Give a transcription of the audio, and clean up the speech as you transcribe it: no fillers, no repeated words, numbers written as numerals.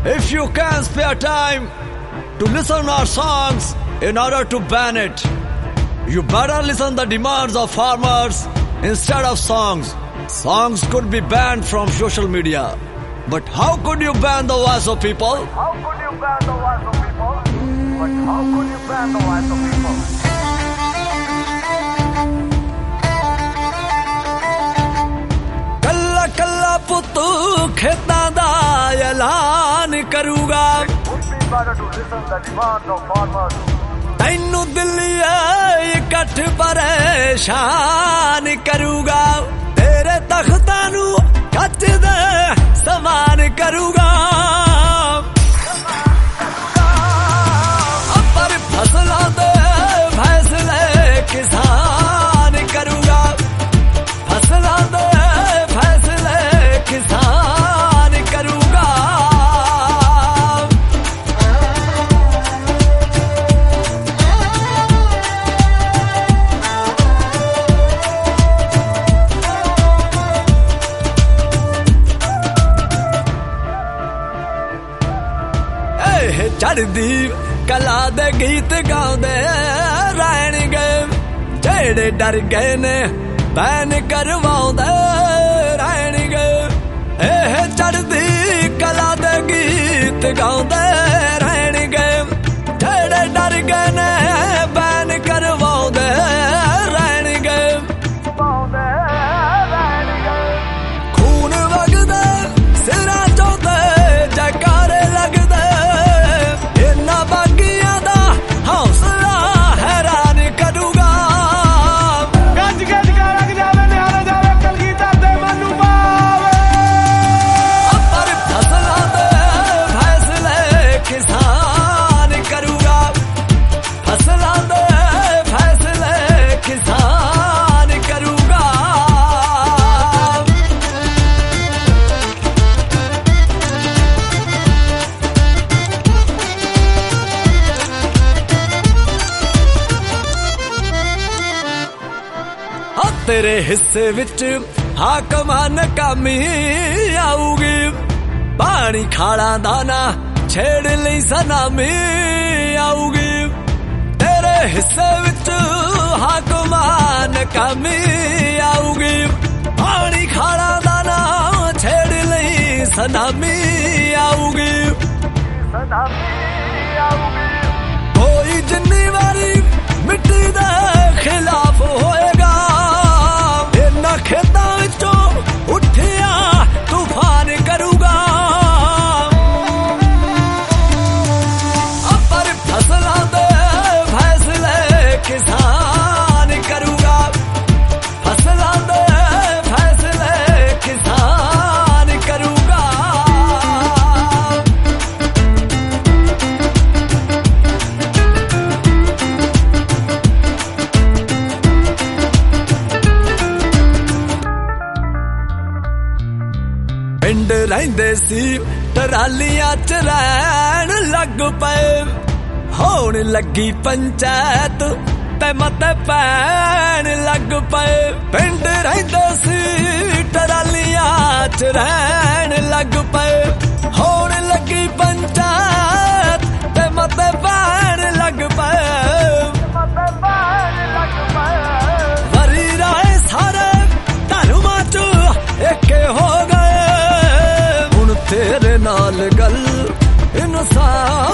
If you can spare time to listen our songs in order to ban it, you better listen the demands of farmers instead of songs. Songs could be banned from social media. But how could you ban the voice of people? How could you ban the voice of people? But how could you ban the voice of people? Kalla kalla puttu khetan da ऐलान करूंगा. Would be better to listen the demands of farmers. तैनू दिल्ली इकट्ठ परेशान करूंगा. तेरे तख्तां नू कच दे समान करूंगा. पर फसलों दे फैसले किसान करूंगा. फसलों दे फैसले किसान करूंगा. चढ़दी कला दे गीत गाउंदे रहणगे. जेड़े डर गए ने बैन करवाउंदे रहणगे. चढ़दी कला दे गीत गाउंदे रहणगे. जेड़े डर गए ने बैन करवाउंदे रहणगे. खून वगदे सिरां चों ते जयकारे लगदे. तेरे हिस्से विच हाकमान कामी आऊगी. पानी खाड़ा दाना छेड़ लई सनामी आऊगी. तेरे हिस्से विच हाकमान कामी आऊगी. पानी खाड़ा दाना छेड़ लई सनामी आऊगी. कोई जिन्नी वारी मिट्टी दे खिलाफ होएगा. खेतां विचों उठिया तूफान करूंगा. पर फसलों दे फैसले किसान करूंगा. फसलों दे फैसले किसान करूंगा. पिंड रहिंदे सी टरालियां च रहण लग पए. होण लगी पंचायत ते मते पैण लग पए. पिंड रहिंदे सी टरालियां च रहण लग पए. होण लगी पंचायत ते मते पैण लग पए. वरी राय सारे धर्मां च एके हो गए. तेरे नाल गल इंसान